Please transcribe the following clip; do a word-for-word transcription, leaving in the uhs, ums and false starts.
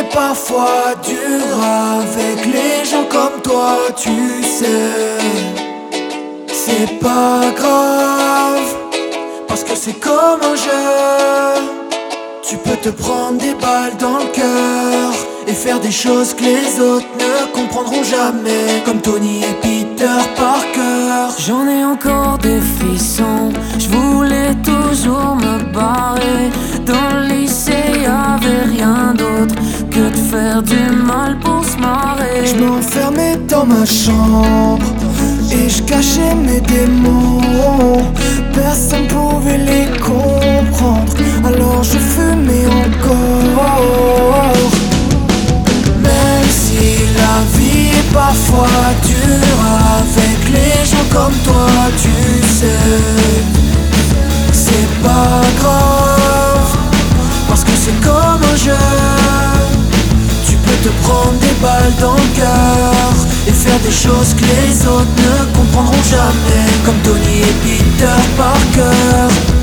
est parfois dure avec les gens comme toi, tu sais. C'est pas grave, parce que c'est comme un jeu. Tu peux te prendre des balles dans le cœur et faire des choses que les autres ne comprendront jamais, comme Tony et Peter Parker. J'en ai encore des frissons, je voulais toujours me barrer. Dans le lycée y'avait rien d'autre que de faire du mal pour se marrer. Je m'enfermais dans ma chambre et je cachais mes démons. Personne pouvait les comprendre, alors je fumais encore. Même si la vie est parfois dure avec les gens comme toi, tu sais. C'est pas grave, parce que c'est comme un jeu. Tu peux te prendre des balles dans le cœur et faire des choses que les autres ne comprendront jamais, comme Tony et Peter Parker.